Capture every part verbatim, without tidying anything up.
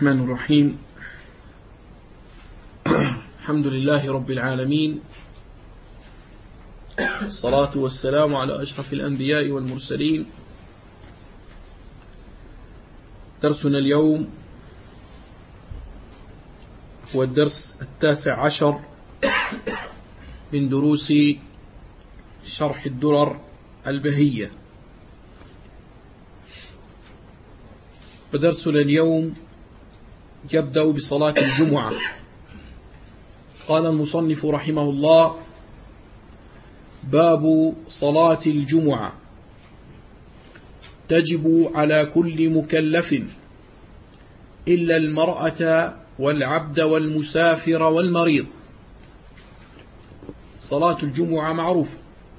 الرحمن الرحيم. الحمد لله رب العالمين، الصلاة والسلام على أشرف الأنبياء والمرسلين. درسنا اليوم هو الدرس التاسع عشر من دروس شرح الدرر البهية، ودرسنا اليوم يبدأ بصلاة الجمعة. قال المصنف رحمه الله: باب صلاة الجمعة. تجب على كل مكلف إلا المرأة والعبد والمسافر والمريض. صلاة الجمعة معروفة،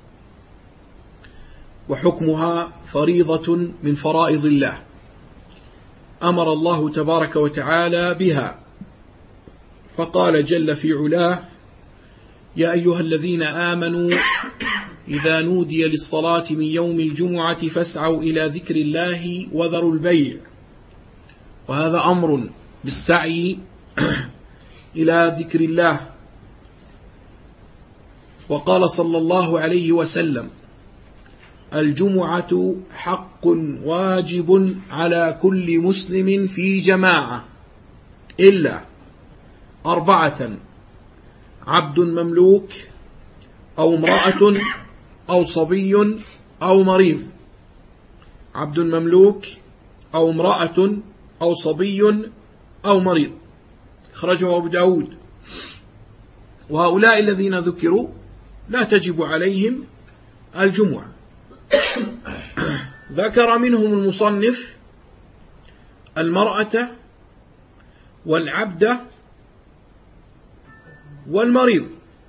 وحكمها فريضة من فرائض الله، أمر الله تبارك وتعالى بها، فقال جل في علاه: يا أيها الذين آمنوا إذا نودي للصلاة من يوم الجمعة فاسعوا إلى ذكر الله وذروا البيع. وهذا أمر بالسعي إلى ذكر الله. وقال صلى الله عليه وسلم: الجمعة حق واجب على كل مسلم في جماعة إلا أربعة: عبد مملوك، أو امرأة، أو صبي، أو مريض. عبد مملوك أو امرأة أو صبي أو مريض، أخرجه أبو داود. وهؤلاء الذين ذكروا لا تجب عليهم الجمعة. ذكر منهم المصنف المرأة والعبد والمريض،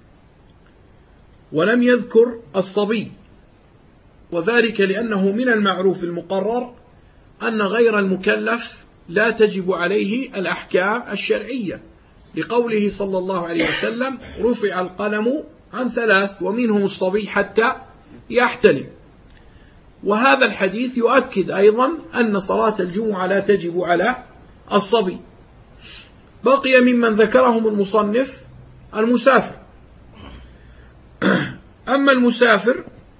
ولم يذكر الصبي، وذلك لأنه من المعروف المقرر أن غير المكلف لا تجب عليه الأحكام الشرعية، لقوله صلى الله عليه وسلم: رفع القلم عن ثلاث ومنهم الصبي حتى يحتلم. وهذا الحديث يؤكد أيضا أن صلاة الجمعة لا تجب على الصبي. بقي ممن ذكرهم المصنف المسافر. أما المسافر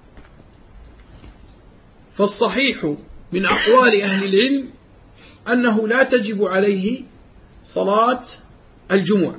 فالصحيح من أقوال أهل العلم أنه لا تجب عليه صلاة الجمعة،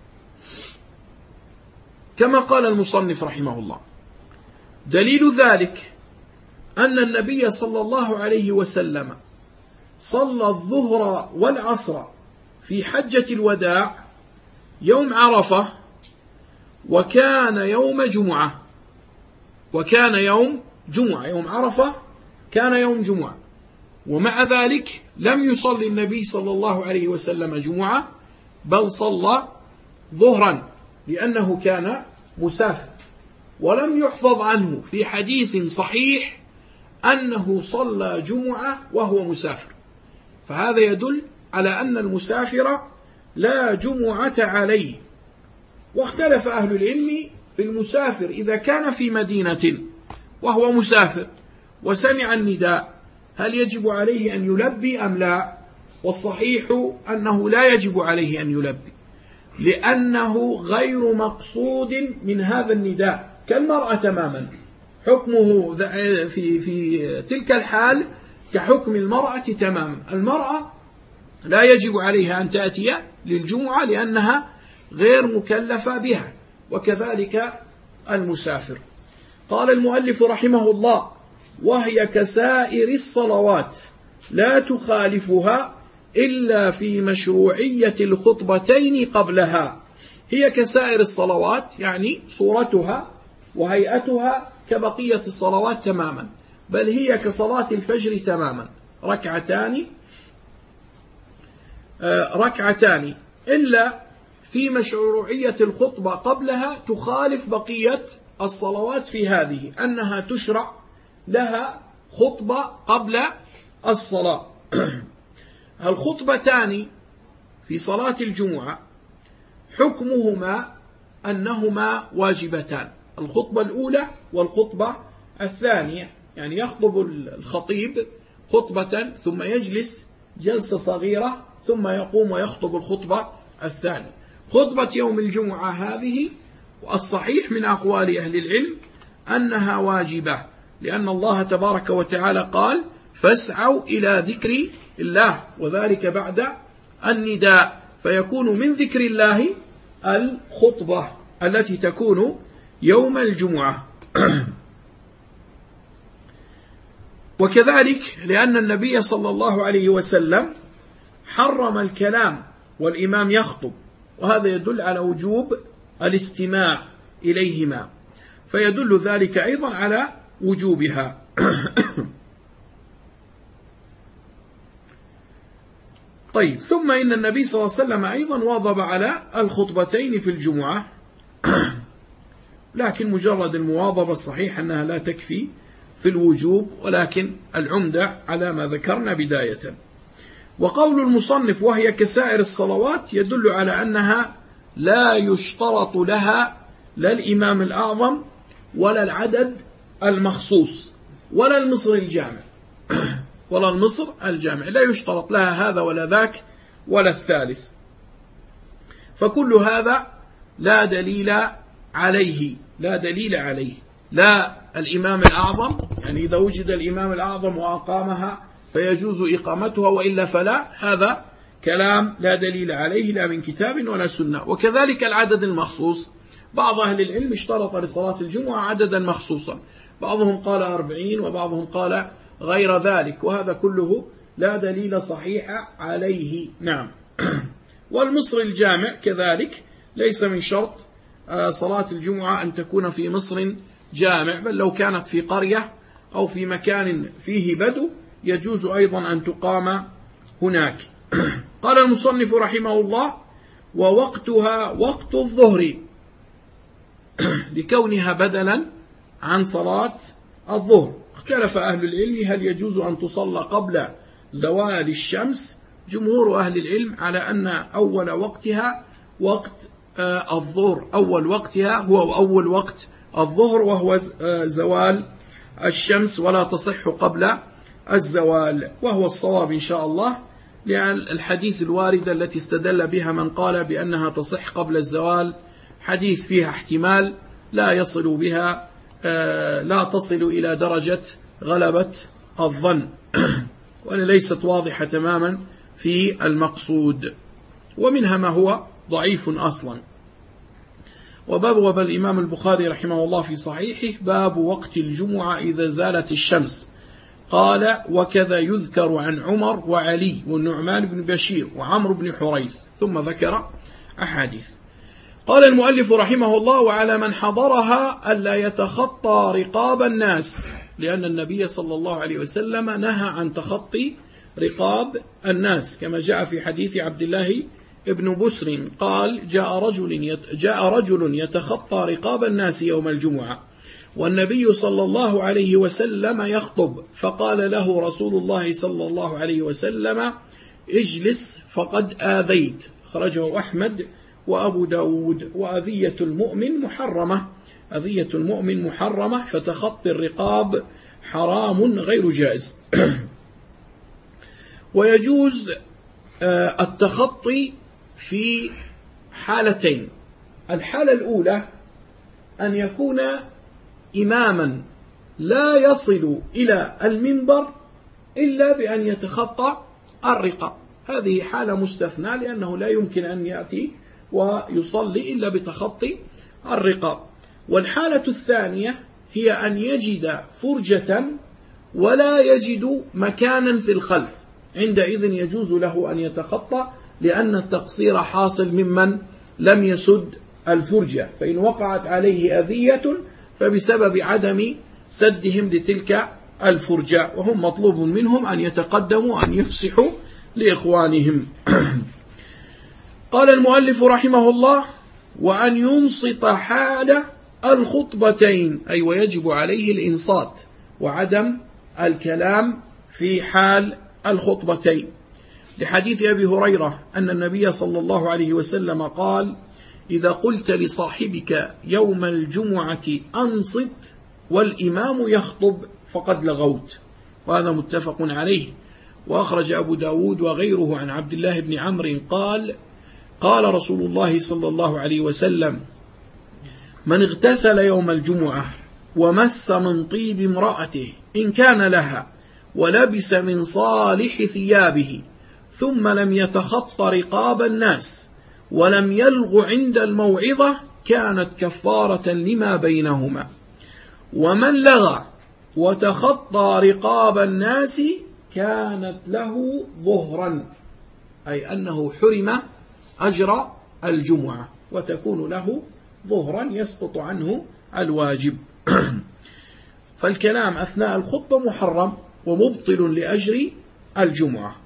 كما قال المصنف رحمه الله. دليل ذلك أن النبي صلى الله عليه وسلم صلى الظهر والعصر في حجة الوداع يوم عرفة، وكان يوم جمعة وكان يوم جمعة يوم عرفة كان يوم جمعة، ومع ذلك لم يصلي النبي صلى الله عليه وسلم جمعة، بل صلى ظهرا لأنه كان مسافر. ولم يحفظ عنه في حديث صحيح أنه صلى جمعة وهو مسافر، فهذا يدل على أن المسافر لا جمعة عليه. واختلف أهل العلم في المسافر إذا كان في مدينة وهو مسافر وسمع النداء هل يجب عليه أن يلبي أم لا؟ والصحيح أنه لا يجب عليه أن يلبي، لأنه غير مقصود من هذا النداء، كالمرأة تماما. حكمه في في تلك الحال كحكم المرأة تماما. المرأة لا يجب عليها أن تأتي للجمعة لأنها غير مكلفة بها، وكذلك المسافر. قال المؤلف رحمه الله: وهي كسائر الصلوات لا تخالفها إلا في مشروعية الخطبتين قبلها. هي كسائر الصلوات يعني صورتها وهيئتها كبقية الصلوات تماما، بل هي كصلاة الفجر تماما، ركعتان آه ركعتان، إلا في مشروعية الخطبة قبلها تخالف بقية الصلوات في هذه، أنها تشرع لها خطبة قبل الصلاة. الخطبتان في صلاة الجمعة حكمهما أنهما واجبتان، الخطبة الأولى والخطبة الثانية، يعني يخطب الخطيب خطبة ثم يجلس جلسة صغيرة ثم يقوم ويخطب الخطبة الثانية. خطبة يوم الجمعة هذه والصحيح من أقوال أهل العلم أنها واجبة، لأن الله تبارك وتعالى قال فاسعوا إلى ذكر الله، وذلك بعد النداء، فيكون من ذكر الله الخطبة التي تكون يوم الجمعة. وكذلك لأن النبي صلى الله عليه وسلم حرم الكلام والإمام يخطب، وهذا يدل على وجوب الاستماع إليهما، فيدل ذلك أيضا على وجوبها. طيب، ثم إن النبي صلى الله عليه وسلم أيضا واظب على الخطبتين في الجمعة، لكن مجرد المواظبة الصحيح أنها لا تكفي في الوجوب، ولكن العمدة على ما ذكرنا بداية. وقول المصنف وهي كسائر الصلوات يدل على أنها لا يشترط لها لا الإمام الأعظم ولا العدد المخصوص ولا المصر الجامع ولا المصر الجامع، لا يشترط لها هذا ولا ذاك ولا الثالث، فكل هذا لا دليل عليه لا دليل عليه لا الإمام الأعظم، يعني إذا وجد الإمام الأعظم وأقامها فيجوز إقامتها، وإلا فلا، هذا كلام لا دليل عليه لا من كتاب ولا سنة. وكذلك العدد المخصوص، بعض أهل العلم اشترط لصلاة الجمعة عددا مخصوصا، بعضهم قال أربعين وبعضهم قال غير ذلك، وهذا كله لا دليل صحيح عليه. نعم. والمصر الجامع كذلك ليس من شرط صلاة الجمعة أن تكون في مصر جامع، بل لو كانت في قرية أو في مكان فيه بدو يجوز أيضا أن تقام هناك. قال المصنف رحمه الله: ووقتها وقت الظهر لكونها بدلا عن صلاة الظهر. اختلف أهل العلم هل يجوز أن تصلى قبل زوال الشمس. جمهور أهل العلم على أن أول وقتها وقت الظهر، أول وقتها هو أول وقت الظهر وهو زوال الشمس، ولا تصح قبل الزوال، وهو الصواب إن شاء الله، لأن الحديث الواردة التي استدل بها من قال بأنها تصح قبل الزوال حديث فيها احتمال لا يصل بها لا تصل إلى درجة غلبة الظن، وأن ليست واضحة تماما في المقصود، ومنها ما هو ضعيف أصلا. وباب الإمام البخاري رحمه الله في صحيحه باب وقت الجمعة إذا زالت الشمس. قال: وكذا يذكر عن عمر وعلي والنعمان بن بشير وعمرو بن حريث، ثم ذكر أحاديث. قال المؤلف رحمه الله: وعلى من حضرها ألا يتخطى رقاب الناس، لأن النبي صلى الله عليه وسلم نهى عن تخطي رقاب الناس، كما جاء في حديث عبد الله ابن بسر قال: جاء رجل جاء رجل يتخطى رقاب الناس يوم الجمعة، والنبي صلى الله عليه وسلم يخطب، فقال له رسول الله صلى الله عليه وسلم: اجلس فقد آذيت. خرجه أحمد وأبو داود. وأذية المؤمن محرمة، أذية المؤمن محرمة، فتخطي الرقاب حرام غير جائز. ويجوز التخطي في حالتين: الحالة الأولى أن يكون إماما لا يصل إلى المنبر إلا بأن يتخطى الرقاب، هذه حالة مستثنى، لأنه لا يمكن أن يأتي ويصلي إلا بتخطي الرقاب. والحالة الثانية هي أن يجد فرجة ولا يجد مكانا في الخلف، عندئذ يجوز له أن يتخطى، لأن التقصير حاصل ممن لم يسد الفرجة، فإن وقعت عليه أذية فبسبب عدم سدهم لتلك الفرجة، وهم مطلوب منهم أن يتقدموا أن يفسحوا لإخوانهم. قال المؤلف رحمه الله: وأن ينصت حال الخطبتين، أي ويجب عليه الإنصات وعدم الكلام في حال الخطبتين، لحديث أبي هريرة أن النبي صلى الله عليه وسلم قال: إذا قلت لصاحبك يوم الجمعة أنصت والإمام يخطب فقد لغوت. وهذا متفق عليه. وأخرج أبو داود وغيره عن عبد الله بن عمرو قال قال رسول الله صلى الله عليه وسلم من اغتسل يوم الجمعة ومس من طيب امرأته إن كان لها ولبس من صالح ثيابه ثم لم يتخط رقاب الناس ولم يلغ عند الموعظة كانت كفارة لما بينهما. ومن لغى وتخطى رقاب الناس كانت له ظهرا، أي أنه حرم أجر الجمعة وتكون له ظهرا يسقط عنه الواجب. فالكلام أثناء الخطبة محرم ومبطل لأجر الجمعة.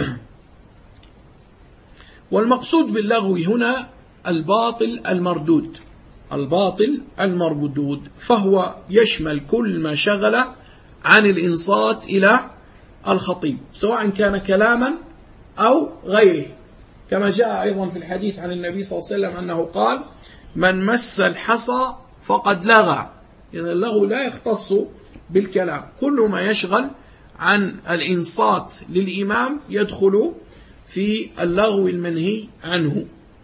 والمقصود باللغو هنا الباطل المردود، الباطل المردود، فهو يشمل كل ما شغل عن الإنصات إلى الخطيب سواء كان كلاما أو غيره، كما جاء أيضا في الحديث عن النبي صلى الله عليه وسلم أنه قال من مس الحصى فقد لغى. يعني اللغو لا يختص بالكلام، كل ما يشغل عن الإنصات للإمام يدخل في اللغو المنهي عنه.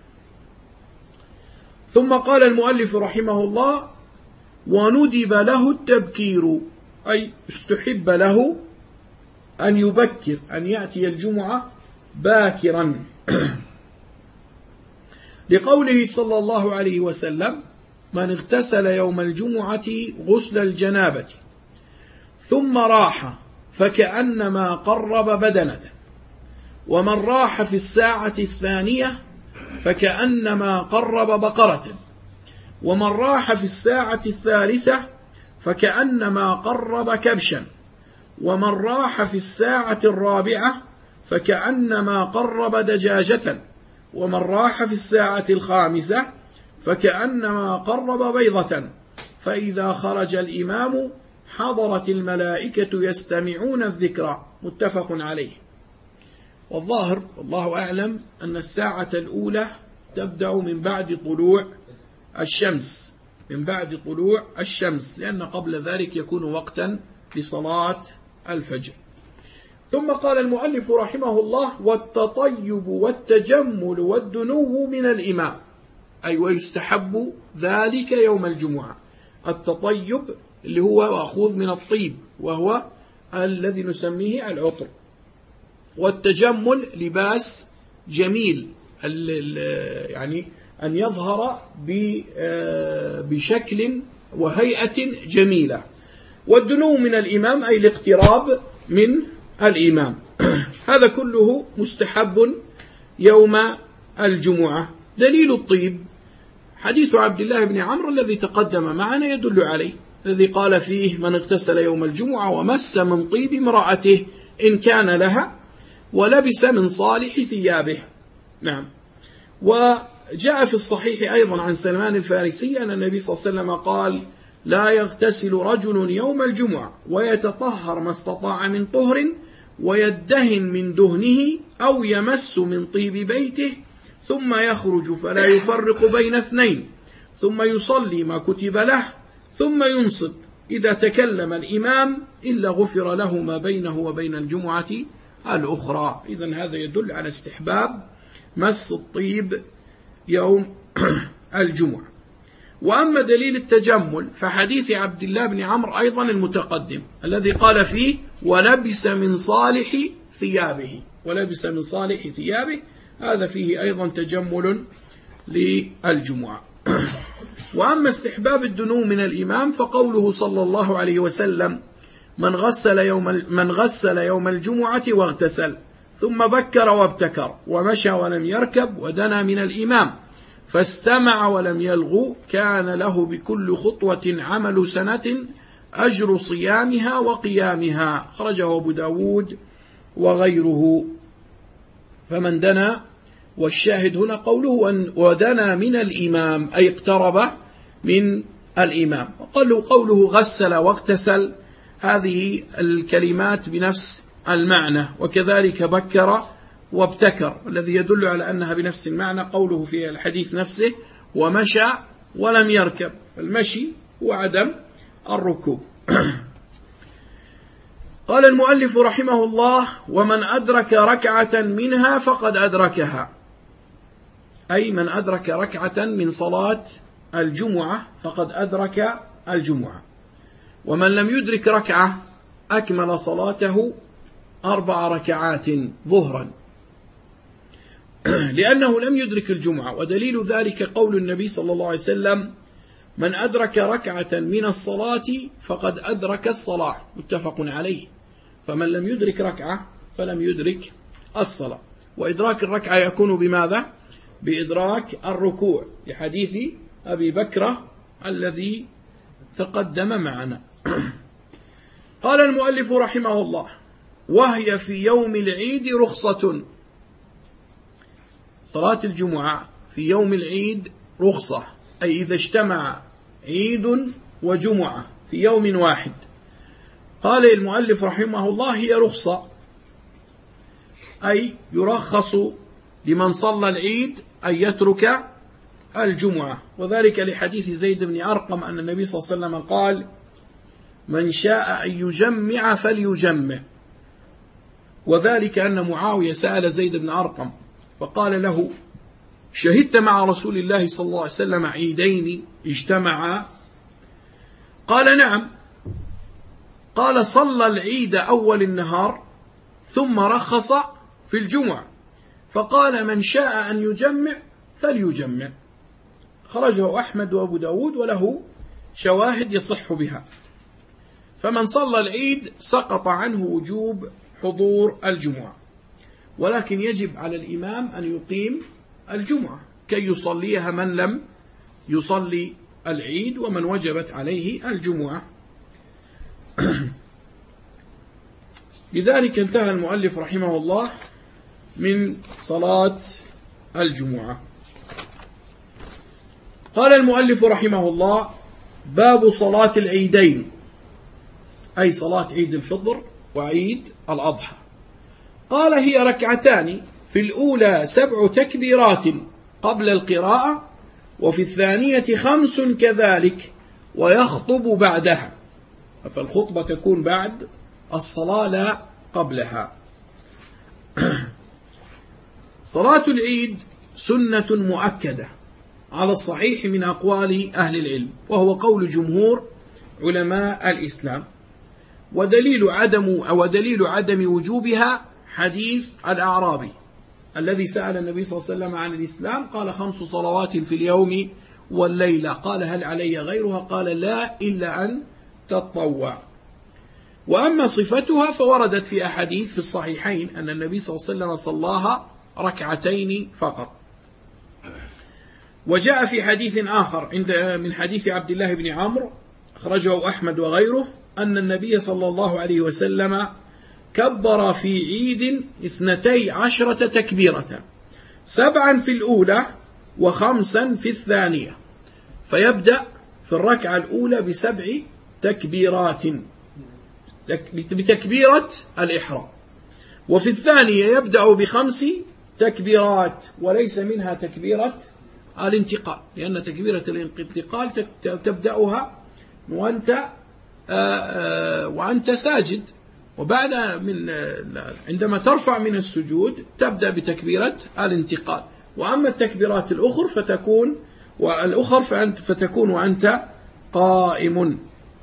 ثم قال المؤلف رحمه الله وندب له التبكير، أي استحب له أن يبكر، أن يأتي الجمعة باكرا، لقوله صلى الله عليه وسلم من اغتسل يوم الجمعة غسل الجنابة ثم راح فكأنما قرب بدنة، ومن راح في الساعة الثانية فكأنما قرب بقرة، ومن راح في الساعة الثالثة فكأنما قرب كبشا، ومن راح في الساعة الرابعة فكأنما قرب دجاجة، ومن راح في الساعة الخامسة فكأنما قرب بيضة، فإذا خرج الإمام حضرت الملائكة يستمعون الذكر. متفق عليه. والظاهر والله أعلم أن الساعة الأولى تبدأ من بعد طلوع الشمس، من بعد طلوع الشمس، لأن قبل ذلك يكون وقتا لصلاة الفجر. ثم قال المؤلف رحمه الله والتطيب والتجمل والدنو من الإمام، أي ويستحب ذلك يوم الجمعة. التطيب اللي هو مأخوذ من الطيب وهو الذي نسميه العطر، والتجمل لباس جميل، يعني أن يظهر بشكل وهيئة جميلة. والدنو من الإمام أي الاقتراب من الإمام. هذا كله مستحب يوم الجمعة. دليل الطيب حديث عبد الله بن عمرو الذي تقدم معنا يدل عليه، الذي قال فيه من اغتسل يوم الجمعة ومس من طيب امرأته إن كان لها ولبس من صالح ثيابه. نعم. وجاء في الصحيح أيضا عن سلمان الفارسي أن النبي صلى الله عليه وسلم قال لا يغتسل رجل يوم الجمعة ويتطهر ما استطاع من طهر ويدهن من دهنه أو يمس من طيب بيته ثم يخرج فلا يفرق بين اثنين ثم يصلي ما كتب له ثم ينصت إذا تكلم الإمام إلا غفر له ما بينه وبين الجمعة الأخرى. إذن هذا يدل على استحباب مس الطيب يوم الجمعة. وأما دليل التجمل فحديث عبد الله بن عمرو أيضا المتقدم الذي قال فيه ولبس من صالح ثيابه، ولبس من صالح ثيابه، هذا فيه أيضا تجمل للجمعة. وأما استحباب الدنو من الإمام فقوله صلى الله عليه وسلم من غسل يوم من غسل يوم الجمعة واغتسل ثم بكر وابتكر ومشى ولم يركب ودنا من الإمام فاستمع ولم يلغو كان له بكل خطوة عمل سنة أجر صيامها وقيامها. خرجه أبو داود وغيره. فمن دنا، والشاهد هنا قوله ودنا من الإمام أي اقترب من الإمام. وقالوا قوله غسل واغتسل هذه الكلمات بنفس المعنى، وكذلك بكر وابتكر الذي يدل على أنها بنفس المعنى قوله في الحديث نفسه ومشى ولم يركب، المشي هو عدم الركوب. قال المؤلف رحمه الله: ومن أدرك ركعة منها فقد أدركها، أي من أدرك ركعة من صلاة الجمعة فقد أدرك الجمعة. ومن لم يدرك ركعة أكمل صلاته أربع ركعات ظهرا، لأنه لم يدرك الجمعة. ودليل ذلك قول النبي صلى الله عليه وسلم: من أدرك ركعة من الصلاة فقد أدرك الصلاة، متفق عليه. فمن لم يدرك ركعة فلم يدرك الصلاة. وإدراك الركعة يكون بماذا؟ بإدراك الركوع، لحديث أبي بكرة الذي تقدم معنا. قال المؤلف رحمه الله: وهي في يوم العيد رخصة. صلاة الجمعة في يوم العيد رخصة، أي إذا اجتمع عيد وجمعة في يوم واحد. قال المؤلف رحمه الله: هي رخصة، أي يرخص لمن صلى العيد أن يترك الجمعة. وذلك لحديث زيد بن أرقم أن النبي صلى الله عليه وسلم قال: من شاء أن يجمع فليجمع. وذلك أن معاوية سأل زيد بن أرقم فقال له: شهدت مع رسول الله صلى الله عليه وسلم عيدين اجتمعا؟ قال: نعم. قال: صلى العيد أول النهار ثم رخص في الجمعة، فقال: من شاء أن يجمع فليجمع. خرجه أحمد وأبو داود وله شواهد يصح بها. فمن صلى العيد سقط عنه وجوب حضور الجمعة، ولكن يجب على الإمام أن يقيم الجمعة كي يصليها من لم يصلي العيد ومن وجبت عليه الجمعة. لذلك انتهى المؤلف رحمه الله من صلاة الجمعة. قال المؤلف رحمه الله: باب صلاة العيدين، أي صلاة عيد الفطر وعيد الأضحى. قال: هي ركعتان، في الأولى سبع تكبيرات قبل القراءة، وفي الثانية خمس كذلك، ويخطب بعدها. فالخطبة تكون بعد الصلاة لا قبلها. صلاة العيد سنة مؤكدة على الصحيح من أقوال أهل العلم، وهو قول جمهور علماء الإسلام. ودليل عدم أو دليل عدم وجوبها حديث الأعرابي الذي سأل النبي صلى الله عليه وسلم عن الإسلام، قال: خمس صلوات في اليوم والليلة. قال: هل علي غيرها؟ قال: لا، إلا أن تطوع. وأما صفتها فوردت في أحاديث في الصحيحين أن النبي صلى الله عليه وسلم صلاها ركعتين فقط. وجاء في حديث آخر عند من حديث عبد الله بن عمرو أخرجه أحمد وغيره أن النبي صلى الله عليه وسلم كبر في عيد اثنتي عشرة تكبيرة، سبعا في الأولى وخمسا في الثانية، فيبدأ في الركعة الأولى بسبع تكبيرات بتكبيرة الإحرام، وفي الثانية يبدأ بخمس تكبيرات وليس منها تكبيرة الانتقال، لأن تكبيرة الانتقال تبدأها وأنت وأنت ساجد، وبعد من عندما ترفع من السجود تبدأ بتكبيرة الانتقال. وأما التكبيرات الأخر فتكون والأخر فتكون وأنت قائم.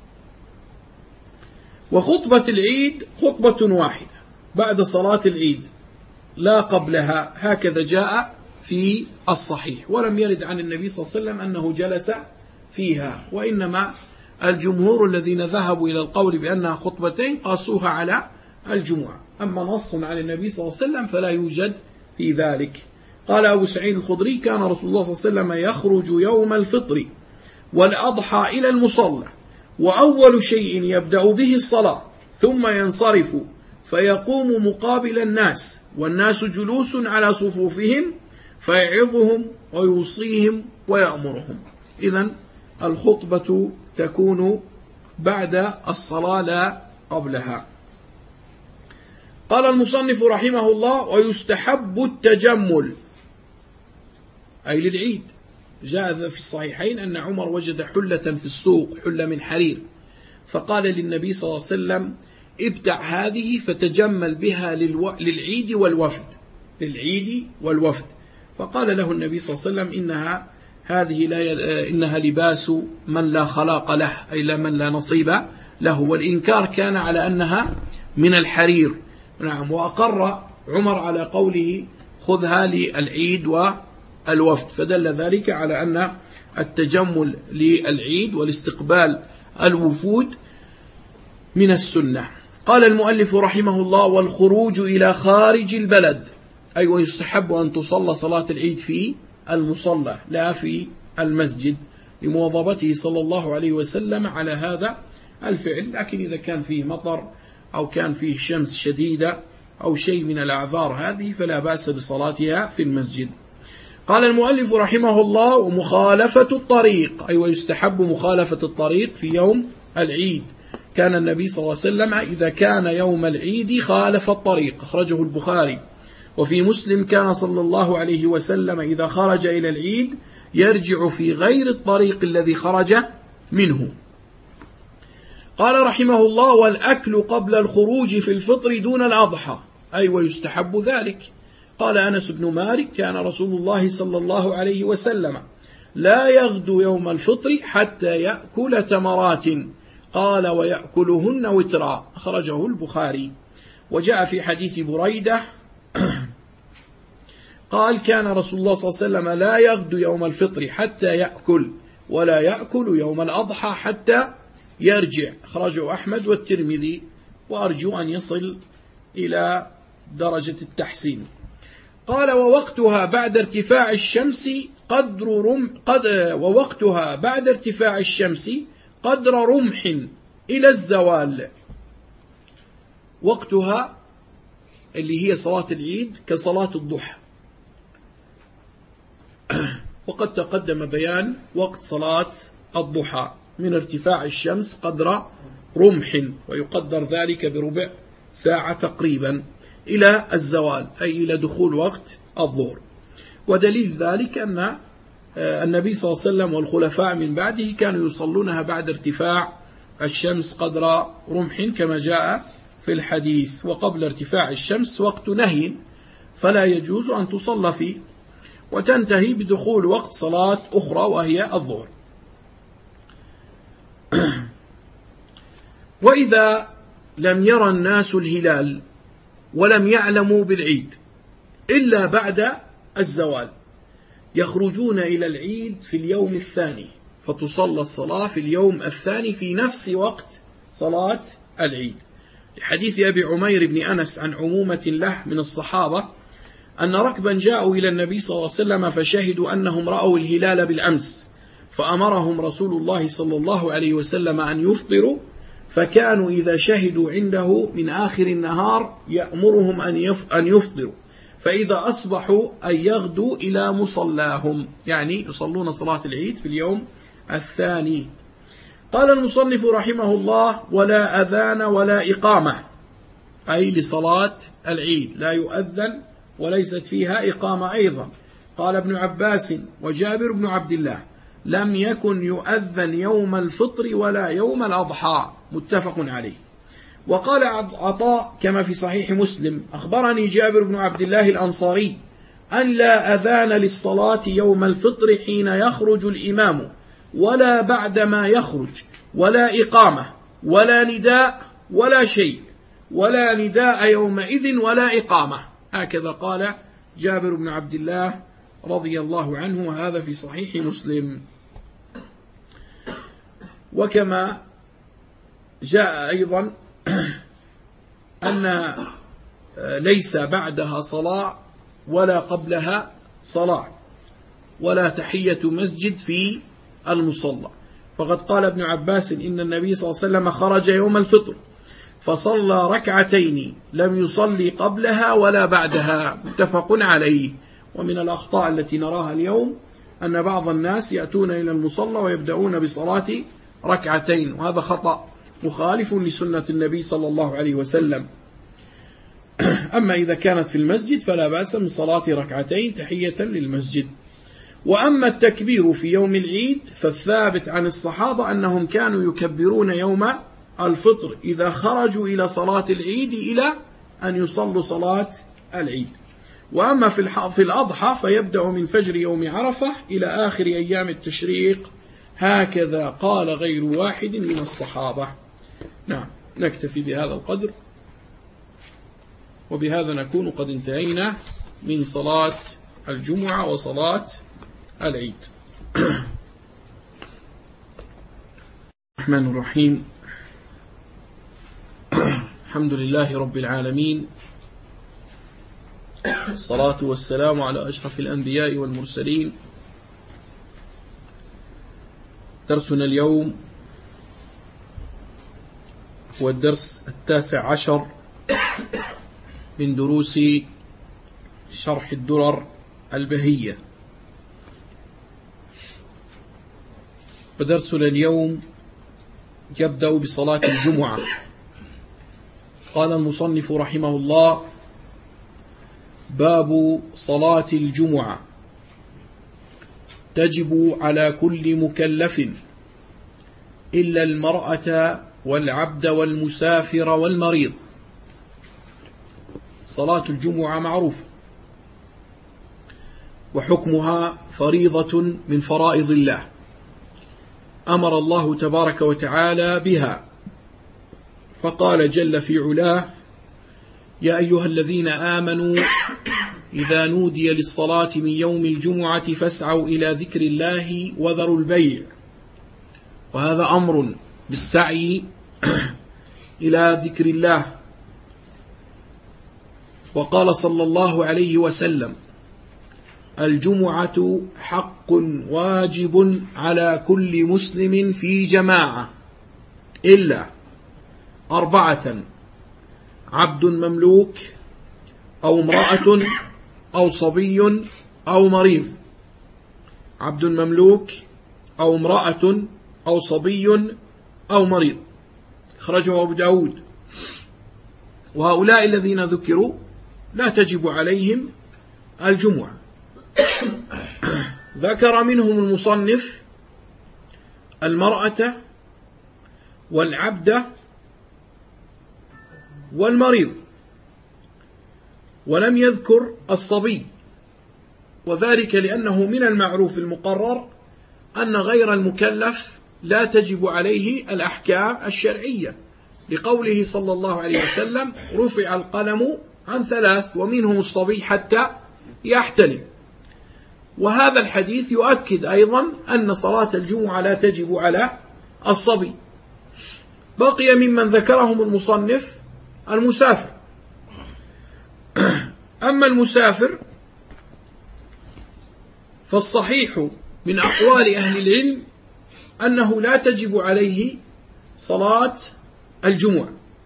وخطبة العيد خطبة واحدة بعد صلاة العيد لا قبلها، هكذا جاء في الصحيح، ولم يرد عن النبي صلى الله عليه وسلم أنه جلس فيها، وإنما الجمهور الذين ذهبوا إلى القول بأنها خطبتين قاسوها على الجمعة. أما نص عن النبي صلى الله عليه وسلم فلا يوجد في ذلك. قال أبو سعيد الخدري: كان رسول الله صلى الله عليه وسلم يخرج يوم الفطر والأضحى إلى المصلى، وأول شيء يبدأ به الصلاة، ثم ينصرف فيقوم مقابل الناس، والناس جلوس على صفوفهم، فيعظهم ويوصيهم ويأمرهم. إذن الخطبة تكون بعد الصلاة لا قبلها. قال المصنف رحمه الله: ويستحب التجمل، أي للعيد. جاء في الصحيحين أن عمر وجد حلة في السوق، حلة من حرير، فقال للنبي صلى الله عليه وسلم: ابتع هذه فتجمل بها للو... للعيد والوفد للعيد والوفد فقال له النبي صلى الله عليه وسلم إنها هذه لا ي... إنها لباس من لا خلاق له أي لا من لا نصيب له. والإنكار كان على أنها من الحرير. نعم. وأقر عمر على قوله خذها للعيد والوفد، فدل ذلك على أن التجمل للعيد والاستقبال الوفود من السنة. قال المؤلف رحمه الله: والخروج إلى خارج البلد، أي ويستحب أن تصلى صلاة العيد في المصلى لا في المسجد، لمواظبته صلى الله عليه وسلم على هذا الفعل. لكن إذا كان فيه مطر أو كان فيه شمس شديدة أو شيء من الأعذار هذه فلا بأس بصلاتها في المسجد. قال المؤلف رحمه الله: ومخالفة الطريق، أي ويستحب مخالفة الطريق في يوم العيد. كان النبي صلى الله عليه وسلم إذا كان يوم العيد خالف الطريق، أخرجه البخاري. وفي مسلم كان صلى الله عليه وسلم إذا خرج إلى العيد يرجع في غير الطريق الذي خرج منه. قال رحمه الله: والأكل قبل الخروج في الفطر دون الأضحى، أي ويستحب ذلك. قال أنس بن مالك: كان رسول الله صلى الله عليه وسلم لا يغدو يوم الفطر حتى يأكل تمرات، قال: ويأكلهن وترا، أخرجه البخاري. وجاء في حديث بريدة قال: كان رسول الله صلى الله عليه وسلم لا يغدو يوم الفطر حتى يأكل، ولا يأكل يوم الأضحى حتى يرجع، أخرجه أحمد والترمذي، وأرجو أن يصل إلى درجة التحسين. قال: ووقتها بعد ارتفاع الشمس قدر رم قد ووقتها بعد ارتفاع الشمس قدر رمح إلى الزوال. وقتها اللي هي صلاة العيد كصلاة الضحى. وقد تقدم بيان وقت صلاة الضحى من ارتفاع الشمس قدر رمح، ويقدر ذلك بربع ساعة تقريبا، إلى الزوال أي إلى دخول وقت الظهر. ودليل ذلك أن النبي صلى الله عليه وسلم والخلفاء من بعده كانوا يصلونها بعد ارتفاع الشمس قدر رمح كما جاء في الحديث. وقبل ارتفاع الشمس وقت نهي فلا يجوز أن تصلى فيه، وتنتهي بدخول وقت صلاة أخرى وهي الظهر. وإذا لم يرى الناس الهلال ولم يعلموا بالعيد إلا بعد الزوال يخرجون إلى العيد في اليوم الثاني، فتصلى الصلاة في اليوم الثاني في نفس وقت صلاة العيد. لحديث أبي عمير بن أنس عن عمومة له من الصحابة أن ركبا جاءوا إلى النبي صلى الله عليه وسلم فشهدوا أنهم رأوا الهلال بالأمس، فأمرهم رسول الله صلى الله عليه وسلم أن يفطروا، فكانوا إذا شهدوا عنده من آخر النهار يأمرهم أن يفطروا، فإذا أصبحوا أن يغدوا إلى مصلاهم، يعني يصلون صلاة العيد في اليوم الثاني. قال المصنف رحمه الله: ولا أذان ولا إقامة، أي لصلاة العيد لا يؤذن وليست فيها إقامة أيضا. قال ابن عباس وجابر بن عبد الله: لم يكن يؤذن يوم الفطر ولا يوم الأضحى، متفق عليه. وقال عطاء كما في صحيح مسلم: أخبرني جابر بن عبد الله الأنصاري أن لا أذان للصلاة يوم الفطر حين يخرج الإمام ولا بعدما يخرج، ولا إقامة ولا نداء ولا شيء، ولا نداء يومئذ ولا إقامة. هكذا قال جابر بن عبد الله رضي الله عنه، وهذا في صحيح مسلم. وكما جاء أيضا أن ليس بعدها صلاة ولا قبلها صلاة ولا تحية مسجد في المصلى. فقد قال ابن عباس إن النبي صلى الله عليه وسلم خرج يوم الفطر فصلى ركعتين لم يصلي قبلها ولا بعدها، متفق عليه. ومن الأخطاء التي نراها اليوم أن بعض الناس يأتون إلى المصلى ويبدأون بصلاة ركعتين، وهذا خطأ مخالف لسنة النبي صلى الله عليه وسلم. أما إذا كانت في المسجد فلا بأس من صلاة ركعتين تحية للمسجد. وأما التكبير في يوم العيد فالثابت عن الصحابة أنهم كانوا يكبرون يوم الفطر إذا خرجوا إلى صلاة العيد إلى أن يصلوا صلاة العيد. وأما في الأضحى فيبدأ من فجر يوم عرفة إلى آخر أيام التشريق، هكذا قال غير واحد من الصحابة. نعم، نكتفي بهذا القدر، وبهذا نكون قد انتهينا من صلاة الجمعة وصلاة العيد. الرحمن الرحيم. الحمد لله رب العالمين، الصلاة والسلام على أشرف الأنبياء والمرسلين. درسنا اليوم هو الدرس التاسع عشر من دروس شرح الدرر البهية، ودرسنا اليوم يبدأ بصلاة الجمعة. قال المصنف رحمه الله: باب صلاة الجمعة. تجب على كل مكلف إلا المرأة والعبد والمسافر والمريض. صلاة الجمعة معروفة، وحكمها فريضة من فرائض الله، أمر الله تبارك وتعالى بها، فقال جل في علاه: يا أيها الذين آمنوا إذا نودي للصلاة من يوم الجمعة فاسعوا إلى ذكر الله وذروا البيع. وهذا أمر بالسعي إلى ذكر الله. وقال صلى الله عليه وسلم: الجمعة حق واجب على كل مسلم في جماعة إلا أربعة: عبد مملوك، أو امرأة، أو صبي، أو مريض. عبد مملوك، أو امرأة، أو صبي، أو مريض. أخرجه أبو داود. وهؤلاء الذين ذكروا لا تجب عليهم الجمعة. ذكر منهم المصنف المرأة والعبد والمريض، ولم يذكر الصبي، وذلك لأنه من المعروف المقرر أن غير المكلف لا تجب عليه الأحكام الشرعية، لقوله صلى الله عليه وسلم: رفع القلم عن ثلاث ومنهم الصبي حتى يحتلم. وهذا الحديث يؤكد أيضا أن صلاة الجمعة لا تجب على الصبي. بقي ممن ذكرهم المصنف المسافر. أما المسافر فالصحيح من أقوال أهل العلم أنه لا تجب عليه صلاة الجمعة،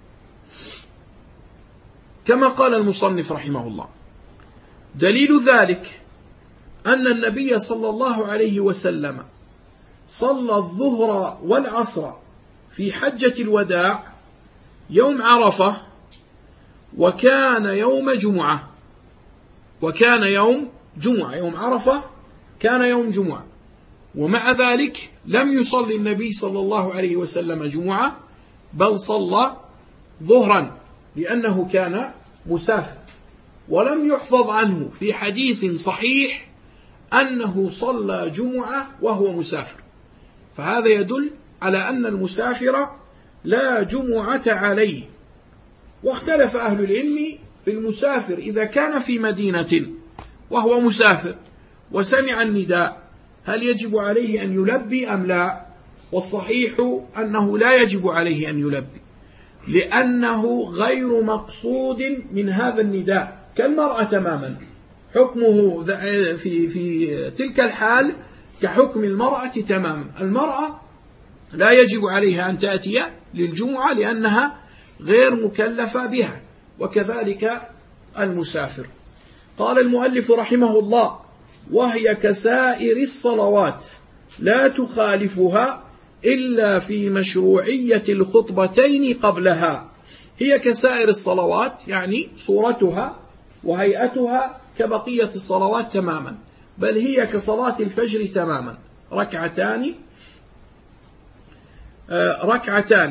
كما قال المصنف رحمه الله. دليل ذلك أن النبي صلى الله عليه وسلم صلى الظهر والعصر في حجة الوداع يوم عرفة، وكان يوم جمعة وكان يوم جمعة يوم عرفة كان يوم جمعة ومع ذلك لم يصلي النبي صلى الله عليه وسلم جمعة، بل صلى ظهرا لأنه كان مسافر. ولم يحفظ عنه في حديث صحيح أنه صلى جمعة وهو مسافر، فهذا يدل على أن المسافر لا جمعة عليه. واختلف أهل العلم في المسافر إذا كان في مدينة وهو مسافر وسمع النداء هل يجب عليه أن يلبي أم لا؟ والصحيح أنه لا يجب عليه أن يلبي، لأنه غير مقصود من هذا النداء، كالمرأة تماما. حكمه في في تلك الحال كحكم المرأة تماما. المرأة لا يجب عليها أن تأتي للجمعة لأنها غير مكلفة بها، وكذلك المسافر. قال المؤلف رحمه الله: وهي كسائر الصلوات لا تخالفها إلا في مشروعية الخطبتين قبلها. هي كسائر الصلوات يعني صورتها وهيئتها كبقية الصلوات تماما، بل هي كصلاة الفجر تماما، ركعتان ركعتان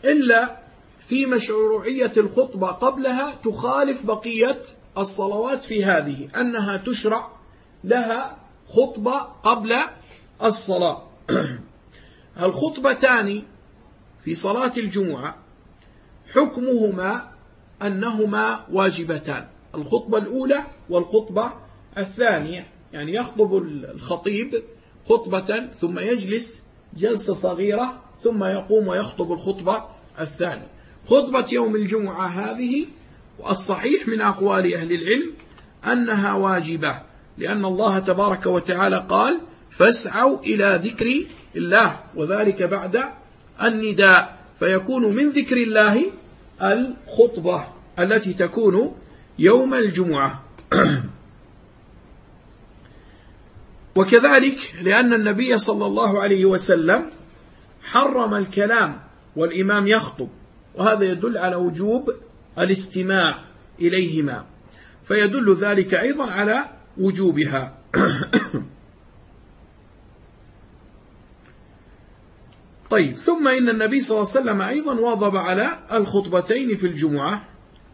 إلا في مشروعية الخطبة قبلها تخالف بقية الصلوات في هذه، أنها تشرع لها خطبة قبل الصلاة. الخطبتان في صلاة الجمعة حكمهما أنهما واجبتان، الخطبة الأولى والخطبة الثانية، يعني يخطب الخطيب خطبة ثم يجلس جلسة صغيرة ثم يقوم ويخطب الخطبة الثانية. خطبة يوم الجمعة هذه والصحيح من أقوال أهل العلم أنها واجبة، لأن الله تبارك وتعالى قال فاسعوا إلى ذكر الله، وذلك بعد النداء، فيكون من ذكر الله الخطبة التي تكون يوم الجمعة. وكذلك لأن النبي صلى الله عليه وسلم حرم الكلام والإمام يخطب، وهذا يدل على وجوب الاستماع إليهما، فيدل ذلك أيضا على وجوبها. طيب، ثم إن النبي صلى الله عليه وسلم أيضا واظب على الخطبتين في الجمعة،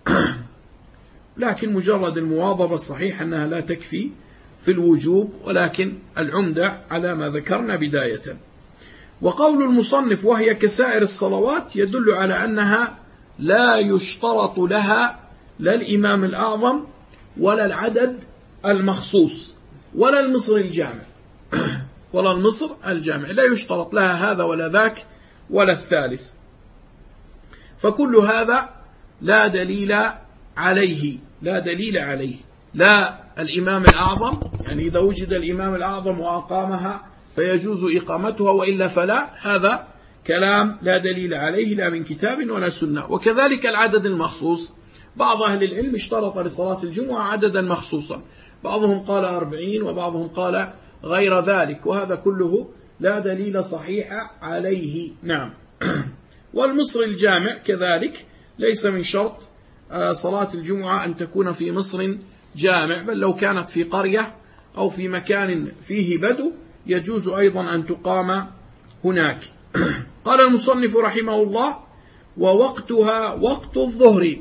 لكن مجرد المواظبة الصحيح أنها لا تكفي في الوجوب، ولكن العمدة على ما ذكرنا بداية. وقول المصنف وهي كسائر الصلوات يدل على أنها لا يشترط لها لا الإمام الأعظم ولا العدد المخصوص ولا المصر الجامع ولا المصر الجامع، لا يشترط لها هذا ولا ذاك ولا الثالث، فكل هذا لا دليل عليه لا دليل عليه لا الإمام الأعظم، يعني إذا وجد الإمام الأعظم وأقامها فيجوز إقامتها، وإلا فلا، هذا كلام لا دليل عليه لا من كتاب ولا سنة. وكذلك العدد المخصوص، بعض أهل العلم اشترط لصلاة الجمعة عددا مخصوصا، بعضهم قال أربعين وبعضهم قال غير ذلك، وهذا كله لا دليل صحيح عليه. نعم. والمصر الجامع كذلك ليس من شرط صلاة الجمعة أن تكون في مصر جامع، بل لو كانت في قرية أو في مكان فيه بدو يجوز أيضا أن تقام هناك. قال المصنف رحمه الله ووقتها وقت الظهر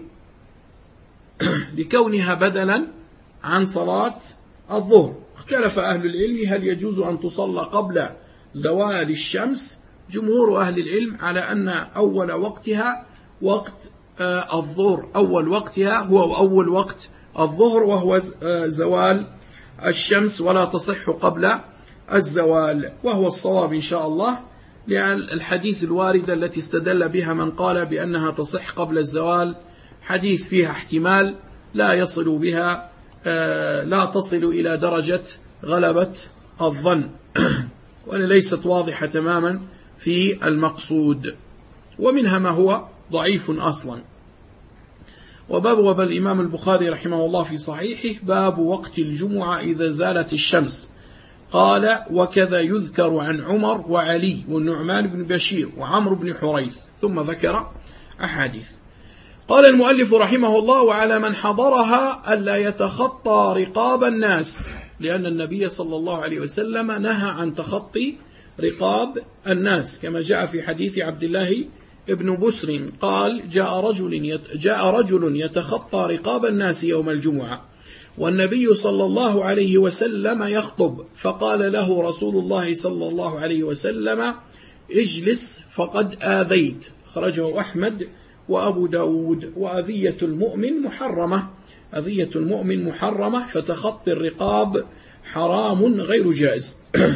لكونها بدلا عن صلاة الظهر. اختلف أهل العلم هل يجوز أن تصلى قبل زوال الشمس. جمهور أهل العلم على أن أول وقتها وقت الظهر، أول وقتها هو أول وقت الظهر وهو زوال الشمس، ولا تصح قبل الزوال، وهو الصواب إن شاء الله، لأن الحديث الواردة التي استدل بها من قال بأنها تصح قبل الزوال حديث فيها احتمال لا يصل بها لا تصل إلى درجة غلبة الظن، وأن ليست واضحة تماما في المقصود، ومنها ما هو ضعيف أصلا. وباب الإمام البخاري رحمه الله في صحيحه باب وقت الجمعة إذا زالت الشمس، قال وكذا يذكر عن عمر وعلي والنعمان بن بشير وعمرو بن حريث، ثم ذكر أحاديث. قال المؤلف رحمه الله وعلى من حضرها ألا يتخطى رقاب الناس، لأن النبي صلى الله عليه وسلم نهى عن تخطي رقاب الناس، كما جاء في حديث عبد الله ابن بسر قال جاء رجل جاء رجل يتخطى رقاب الناس يوم الجمعة والنبي صلى الله عليه وسلم يخطب، فقال له رسول الله صلى الله عليه وسلم اجلس فقد آذيت. خرجه أحمد وأبو داود. وأذية المؤمن محرمة، أذية المؤمن محرمة، فتخطي الرقاب حرام غير جائز.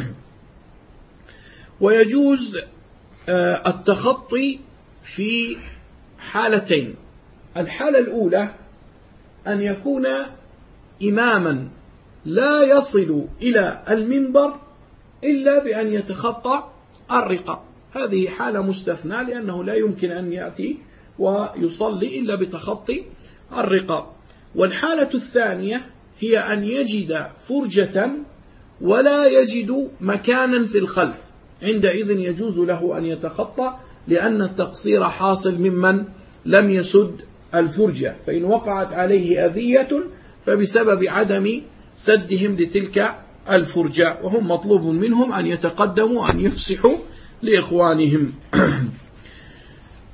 ويجوز التخطي في حالتين. الحالة الأولى أن يكون إماما لا يصل إلى المنبر إلا بأن يتخطى الرقاب، هذه حالة مستثنى، لأنه لا يمكن أن يأتي ويصلي إلا بتخطي الرقاب. والحالة الثانية هي أن يجد فرجة ولا يجد مكانا في الخلف، عندئذ يجوز له أن يتخطى، لأن التقصير حاصل ممن لم يسد الفرجة، فإن وقعت عليه أذية فبسبب عدم سدهم لتلك الفرجة، وهم مطلوب منهم أن يتقدموا أن يفسحوا لإخوانهم.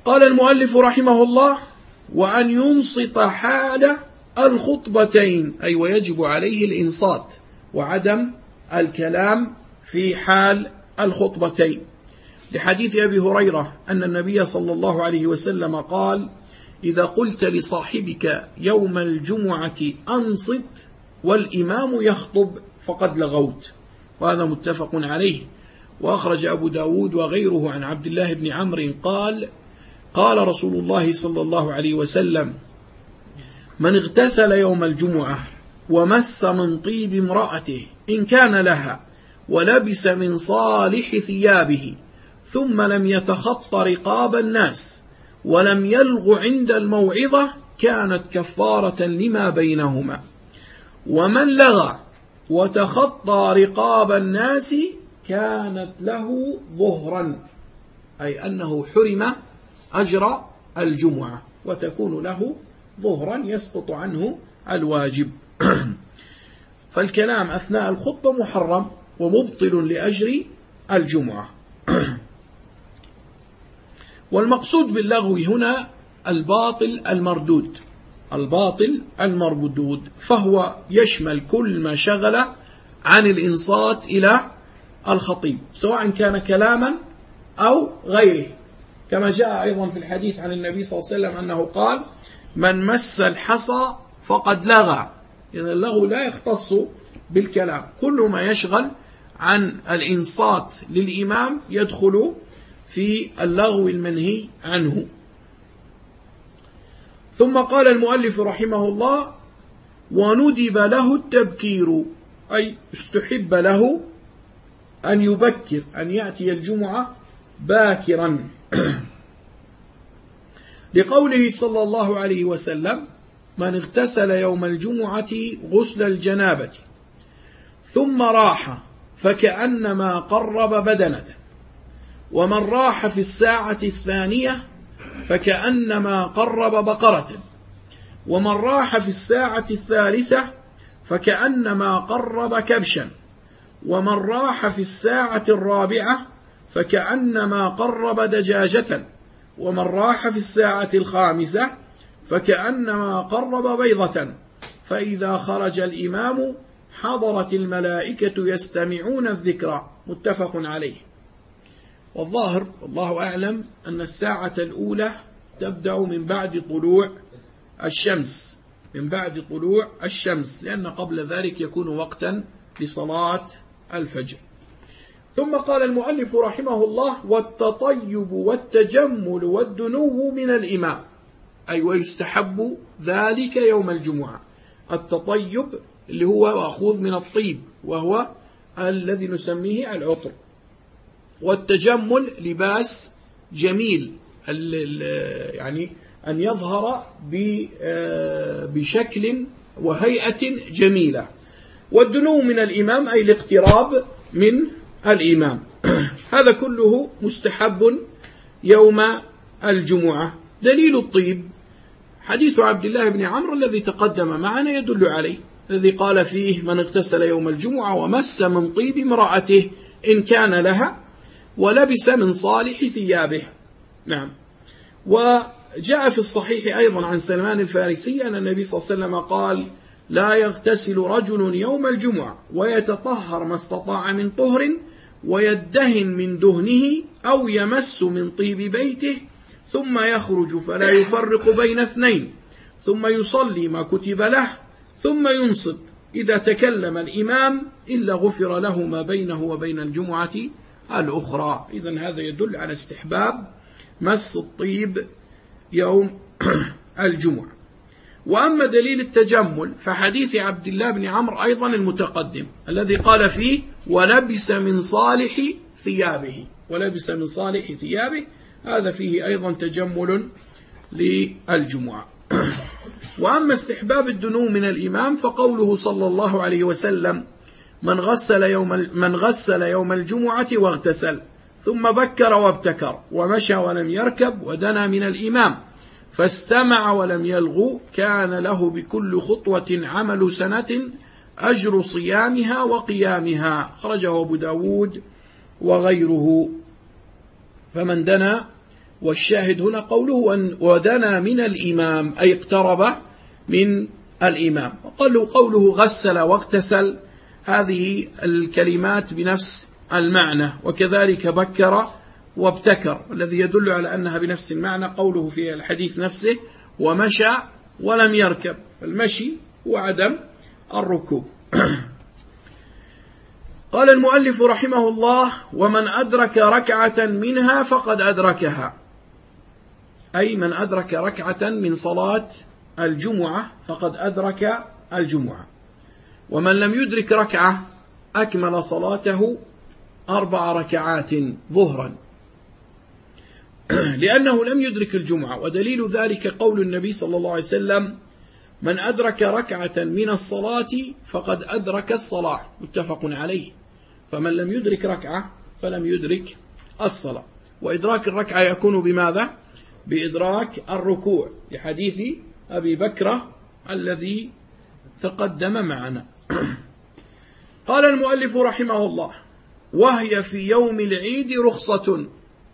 قال المؤلف رحمه الله: وأن ينصت حال الخطبتين، أي ويجب عليه الإنصات وعدم الكلام في حال الخطبتين، لحديث أبي هريرة أن النبي صلى الله عليه وسلم قال: إذا قلت لصاحبك يوم الجمعة أنصت والإمام يخطب فقد لغوت. وهذا متفق عليه. وأخرج أبو داود وغيره عن عبد الله بن عمرو قال: قال رسول الله صلى الله عليه وسلم: من اغتسل يوم الجمعة ومس من طيب امرأته إن كان لها ولبس من صالح ثيابه ثم لم يتخط رقاب الناس ولم يلغ عند الموعظة كانت كفارة لما بينهما. ومن لغى وتخطى رقاب الناس كانت له ظهرا، أي أنه حرم أجر الجمعة وتكون له ظهرا يسقط عنه الواجب. فالكلام أثناء الخطبة محرم ومبطل لأجر الجمعة. والمقصود باللغو هنا الباطل المردود، الباطل المردود، فهو يشمل كل ما شغل عن الإنصات إلى الخطيب سواء كان كلاما أو غيره، كما جاء أيضا في الحديث عن النبي صلى الله عليه وسلم أنه قال: من مس الحصى فقد لغى. يعني اللغو لا يختص بالكلام، كل ما يشغل عن الإنصات للإمام يدخل في اللغو المنهي عنه. ثم قال المؤلف رحمه الله: وندب له التبكير، أي استحب له أن يبكر، أن يأتي الجمعة باكرا، لقوله صلى الله عليه وسلم: من اغتسل يوم الجمعة غسل الجنابة ثم راح فكأنما قرب بدنة، ومن راح في الساعة الثانية فكأنما قرب بقرة، ومن راح في الساعة الثالثة فكأنما قرب كبشا، ومن راح في الساعة الرابعة فكأنما قرب دجاجة، ومن راح في الساعة الخامسة فكأنما قرب بيضة، فإذا خرج الإمام حضرت الملائكة يستمعون الذكر. متفق عليه. والظاهر والله أعلم أن الساعة الأولى تبدأ من بعد طلوع الشمس، من بعد طلوع الشمس، لأن قبل ذلك يكون وقتا لصلاة الفجر. ثم قال المؤلف رحمه الله: والتطيب والتجمل والدنو من الإمام، أي ويستحب ذلك يوم الجمعة. التطيب اللي هو مأخوذ من الطيب وهو الذي نسميه العطر، والتجمل لباس جميل، يعني أن يظهر بشكل وهيئة جميلة. والدنو من الإمام أي الاقتراب من الإمام. هذا كله مستحب يوم الجمعة. دليل الطيب حديث عبد الله بن عمرو الذي تقدم معنا يدل عليه، الذي قال فيه: من اغتسل يوم الجمعة ومس من طيب امرأته إن كان لها ولبس من صالح ثيابه. نعم. وجاء في الصحيح أيضا عن سلمان الفارسي أن النبي صلى الله عليه وسلم قال: لا يغتسل رجل يوم الجمعة ويتطهر ما استطاع من طهر ويدهن من دهنه أو يمس من طيب بيته ثم يخرج فلا يفرق بين اثنين ثم يصلي ما كتب له ثم ينصت إذا تكلم الإمام إلا غفر له ما بينه وبين الجمعة الأخرى. إذن هذا يدل على استحباب مس الطيب يوم الجمعة. وأما دليل التجمل فحديث عبد الله بن عمرو أيضا المتقدم الذي قال فيه: ولبس من صالح ثيابه، ولبس من صالح ثيابه، هذا فيه أيضا تجمل للجمعة. وأما استحباب الدنو من الإمام فقوله صلى الله عليه وسلم: من غسل يوم من غسل يوم الجمعة واغتسل ثم بكر وابتكر ومشى ولم يركب ودنا من الإمام فاستمع ولم يلغو كان له بكل خطوة عمل سنة أجر صيامها وقيامها. خرجه أبو داود وغيره. فمن دنا والشاهد هنا قوله أن ودنا من الإمام أي اقترب من الإمام. وقالوا قوله غسل واغتسل هذه الكلمات بنفس المعنى، وكذلك بكر وابتكر الذي يدل على أنها بنفس المعنى قوله في الحديث نفسه ومشى ولم يركب. المشي وعدم الركوب. قال المؤلف رحمه الله ومن أدرك ركعة منها فقد أدركها، أي من أدرك ركعة من صلاة الجمعة فقد أدرك الجمعة. ومن لم يدرك ركعة أكمل صلاته أربع ركعات ظهرا لأنه لم يدرك الجمعة. ودليل ذلك قول النبي صلى الله عليه وسلم من أدرك ركعة من الصلاة فقد أدرك الصلاة، متفق عليه. فمن لم يدرك ركعة فلم يدرك الصلاة. وإدراك الركعة يكون بماذا؟ بإدراك الركوع، لحديث أبي بكرة الذي تقدم معنا. قال المؤلف رحمه الله وهي في يوم العيد رخصة.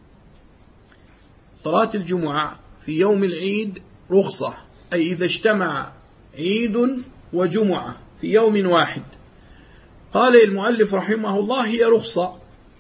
صلاة الجمعة في يوم العيد رخصة، أي إذا اجتمع عيد وجمعة في يوم واحد. قال المؤلف رحمه الله هي رخصة،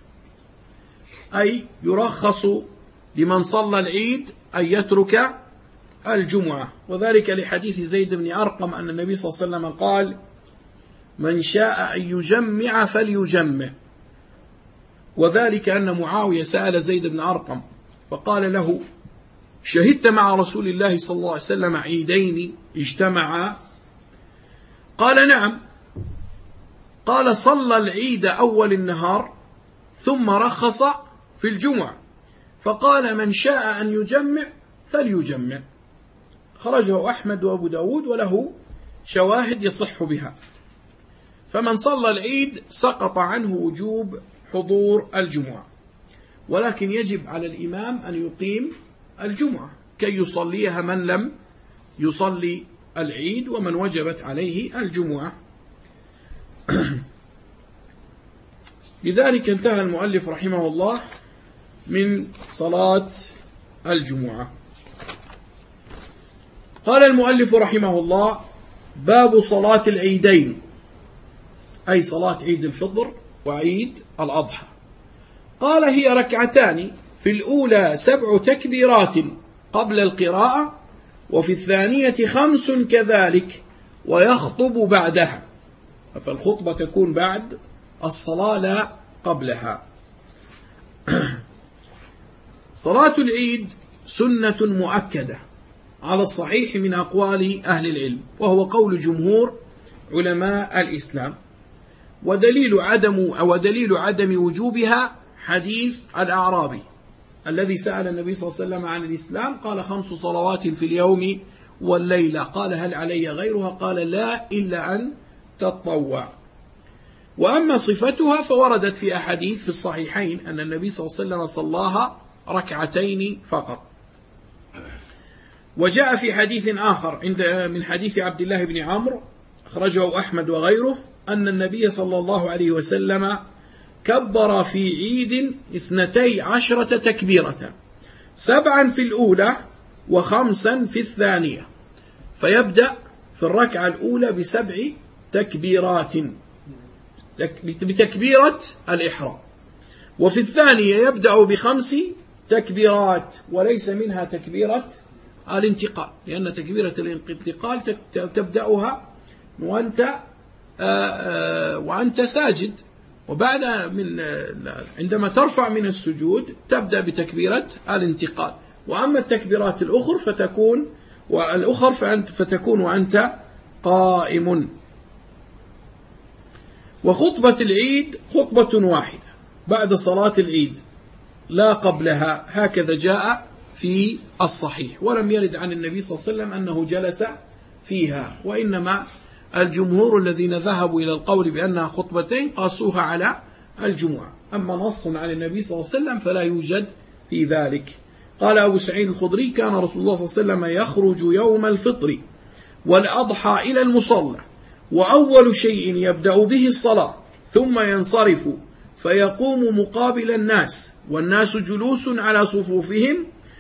أي يرخص لمن صلى العيد أن يترك الجمعة. وذلك لحديث زيد بن أرقم أن النبي صلى الله عليه وسلم قال من شاء أن يجمع فليجمع. وذلك أن معاوية سأل زيد بن أرقم فقال له شهدت مع رسول الله صلى الله عليه وسلم عيدين اجتمعا؟ قال نعم. قال صلى العيد أول النهار ثم رخص في الجمعة، فقال من شاء أن يجمع فليجمع. خرجه أحمد وأبو داود وله شواهد يصح بها. فمن صلى العيد سقط عنه وجوب حضور الجمعة، ولكن يجب على الإمام أن يقيم الجمعة كي يصليها من لم يصلي العيد ومن وجبت عليه الجمعة. لذلك انتهى المؤلف رحمه الله من صلاة الجمعة. قال المؤلف رحمه الله باب صلاة العيدين، أي صلاة عيد الفطر وعيد الأضحى. قال هي ركعتان، في الأولى سبع تكبيرات قبل القراءة، وفي الثانية خمس كذلك، ويخطب بعدها. فالخطبة تكون بعد الصلاة لا قبلها. صلاة العيد سنة مؤكدة على الصحيح من أقوال أهل العلم، وهو قول جمهور علماء الإسلام. ودليل عدم أو دليل عدم وجوبها حديث الأعرابي الذي سأل النبي صلى الله عليه وسلم عن الإسلام، قال خمس صلوات في اليوم والليلة. قال هل علي غيرها؟ قال لا إلا أن تطوع. وأما صفتها فوردت في أحاديث في الصحيحين أن النبي صلى الله عليه وسلم صلاها ركعتين فقط. وجاء في حديث آخر عند من حديث عبد الله بن عمرو أخرجه أحمد وغيره أن النبي صلى الله عليه وسلم كبر في عيد اثنتي عشرة تكبيرة، سبعا في الأولى وخمسا في الثانية. فيبدأ في الركعة الأولى بسبع تكبيرات بتكبيرة الإحرام، وفي الثانية يبدأ بخمس تكبيرات وليس منها تكبيرة الانتقال، لأن تكبيرة الانتقال تبدأها وأنت وأنت ساجد، وبعد من عندما ترفع من السجود تبدأ بتكبيرة الانتقال. وأما التكبيرات الأخر فتكون والأخر فتكون وأنت قائم. وخطبة العيد خطبة واحدة بعد صلاة العيد لا قبلها، هكذا جاء في الصحيح، ولم يرد عن النبي صلى الله عليه وسلم أنه جلس فيها. وإنما الجمهور الذين ذهبوا إلى القول بأنها خطبتين قاسوها على الجمعة. أما نص عن النبي صلى الله عليه وسلم فلا يوجد في ذلك. قال أبو سعيد الخدري كان رسول الله صلى الله عليه وسلم يخرج يوم الفطر والأضحى إلى المصلى، وأول شيء يبدأ به الصلاة، ثم ينصرف فيقوم مقابل الناس والناس جلوس على صفوفهم،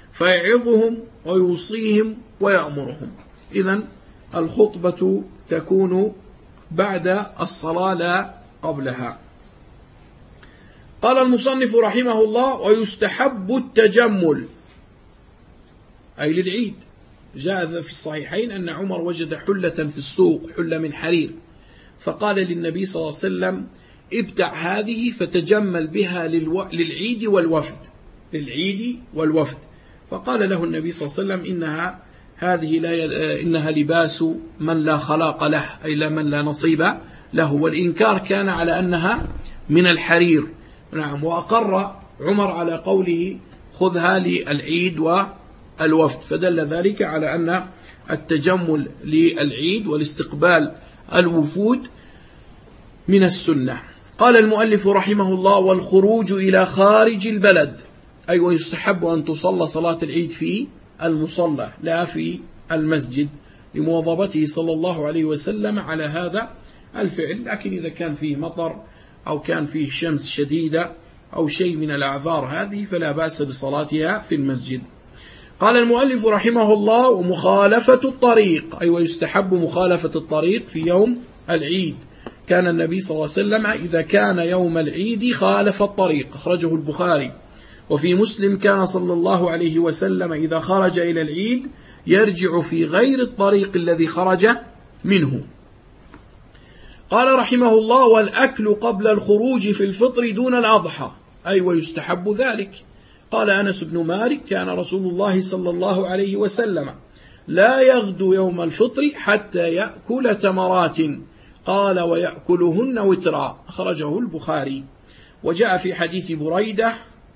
فيعظهم ويوصيهم ويأمرهم. إذن الخطبة تكون بعد الصلاة لا قبلها. قال المصنف رحمه الله: ويستحب التجمل، أي للعيد. جاء في الصحيحين أن عمر وجد حلة في السوق، حلة من حرير، فقال للنبي صلى الله عليه وسلم: ابتع هذه فتجمل بها للعيد والوفد، للعيد والوفد. فقال له النبي صلى الله عليه وسلم: إنها هذه لا ي... إنها لباس من لا خلاق له، أي لا من لا نصيب له. والإنكار كان على أنها من الحرير. نعم. وأقر عمر على قوله: خذها للعيد والوفد، فدل ذلك على أن التجمل للعيد والاستقبال الوفود من السنة. قال المؤلف رحمه الله: والخروج إلى خارج البلد، أي ويستحب أن تصلى صلاة العيد في المصلى لا في المسجد، لمواظبته صلى الله عليه وسلم على هذا الفعل. لكن إذا كان فيه مطر أو كان فيه شمس شديدة أو شيء من الأعذار هذه فلا بأس بصلاتها في المسجد. قال المؤلف رحمه الله: ومخالفة الطريق، أي ويستحب مخالفة الطريق في يوم العيد. كان النبي صلى الله عليه وسلم إذا كان يوم العيد خالف الطريق، أخرجه البخاري. وفي مسلم: كان صلى الله عليه وسلم إذا خرج إلى العيد يرجع في غير الطريق الذي خرج منه. قال رحمه الله: والأكل قبل الخروج في الفطر دون الأضحى، أي ويستحب ذلك. قال أنس بن مالك: كان رسول الله صلى الله عليه وسلم لا يغدو يوم الفطر حتى يأكل تمرات، قال: ويأكلهن وترا، أخرجه البخاري. وجاء في حديث بريدة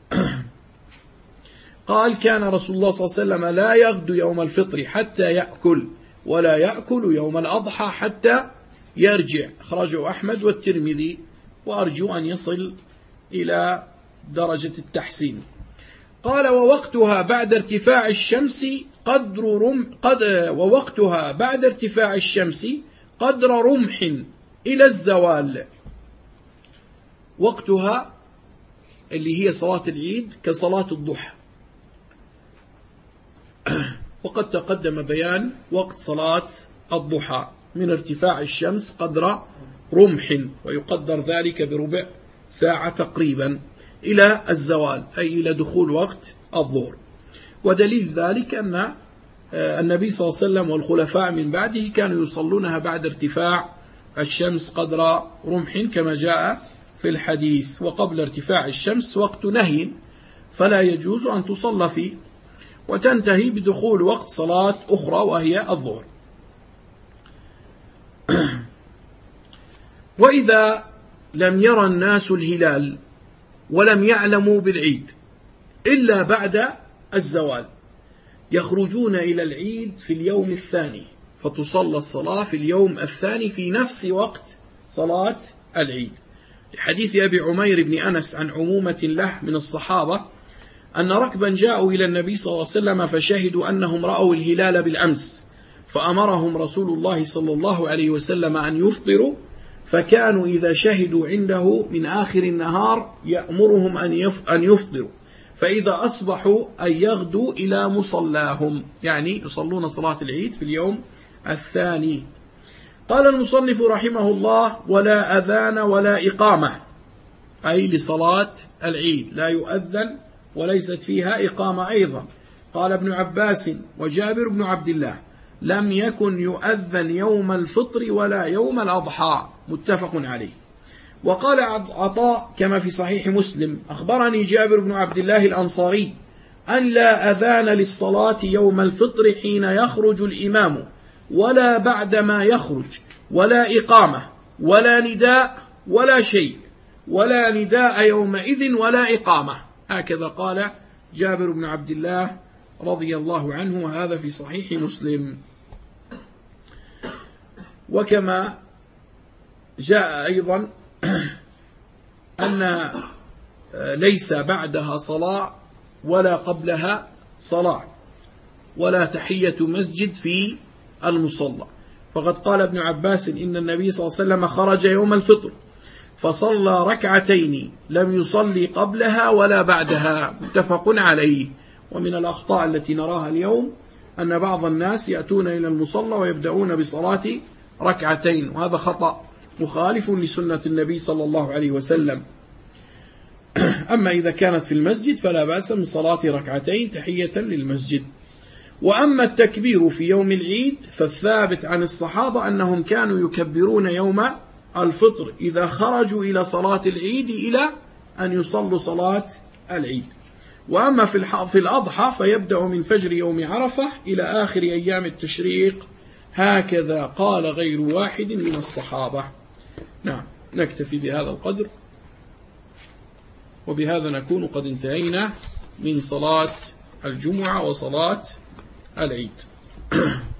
قال: كان رسول الله صلى الله عليه وسلم لا يغدو يوم الفطر حتى يأكل، ولا يأكل يوم الأضحى حتى يرجع، أخرجه أحمد والترمذي، وأرجو أن يصل إلى درجة التحسين. قال: ووقتها بعد ارتفاع الشمس قدر رم قد ووقتها بعد ارتفاع الشمس قدر رمح إلى الزوال. وقتها اللي هي صلاة العيد كصلاة الضحى. وقد تقدم بيان وقت صلاة الضحى من ارتفاع الشمس قدر رمح، ويقدر ذلك بربع ساعة تقريبا، إلى الزوال، أي إلى دخول وقت الظهر. ودليل ذلك أن النبي صلى الله عليه وسلم والخلفاء من بعده كانوا يصلونها بعد ارتفاع الشمس قدر رمح كما جاء في الحديث. وقبل ارتفاع الشمس وقت نهي فلا يجوز أن تصلى فيه، وتنتهي بدخول وقت صلاة أخرى وهي الظهر. وإذا لم يرى الناس الهلال ولم يعلموا بالعيد إلا بعد الزوال يخرجون إلى العيد في اليوم الثاني، فتصلى الصلاة في اليوم الثاني في نفس وقت صلاة العيد. لحديث أبي عمير بن أنس عن عمومة له من الصحابة أن ركبا جاءوا إلى النبي صلى الله عليه وسلم فشهدوا أنهم رأوا الهلال بالأمس، فأمرهم رسول الله صلى الله عليه وسلم أن يفطروا، فكانوا إذا شهدوا عنده من آخر النهار يأمرهم أن يفطروا، فإذا أصبحوا أن يغدوا إلى مصلاهم، يعني يصلون صلاة العيد في اليوم الثاني. قال المصنف رحمه الله: ولا أذان ولا إقامة، أي لصلاة العيد لا يؤذن وليست فيها إقامة أيضا. قال ابن عباس وجابر بن عبد الله: لم يكن يؤذن يوم الفطر ولا يوم الأضحى، متفق عليه. وقال عطاء كما في صحيح مسلم: أخبرني جابر بن عبد الله الأنصاري أن لا أذان للصلاة يوم الفطر حين يخرج الإمام ولا بعدما يخرج، ولا إقامة ولا نداء ولا شيء، ولا نداء يومئذ ولا إقامة. هكذا قال جابر بن عبد الله رضي الله عنه، وهذا في صحيح مسلم. وكما جاء أيضا أن ليس بعدها صلاة ولا قبلها صلاة ولا تحية مسجد في المصلى. فقد قال ابن عباس إن النبي صلى الله عليه وسلم خرج يوم الفطر فصلى ركعتين لم يصلي قبلها ولا بعدها، متفق عليه. ومن الأخطاء التي نراها اليوم أن بعض الناس يأتون إلى المصلى ويبدأون بصلاة ركعتين، وهذا خطأ مخالف لسنة النبي صلى الله عليه وسلم. أما إذا كانت في المسجد فلا بأس من صلاة ركعتين تحية للمسجد. وأما التكبير في يوم العيد فالثابت عن الصحابة أنهم كانوا يكبرون يوم الفطر إذا خرجوا إلى صلاة العيد إلى أن يصلوا صلاة العيد. وأما في الأضحى فيبدأ من فجر يوم عرفة إلى آخر أيام التشريق، هكذا قال غير واحد من الصحابة. نعم، نكتفي بهذا القدر، وبهذا نكون قد انتهينا من صلاة الجمعة وصلاة العيد.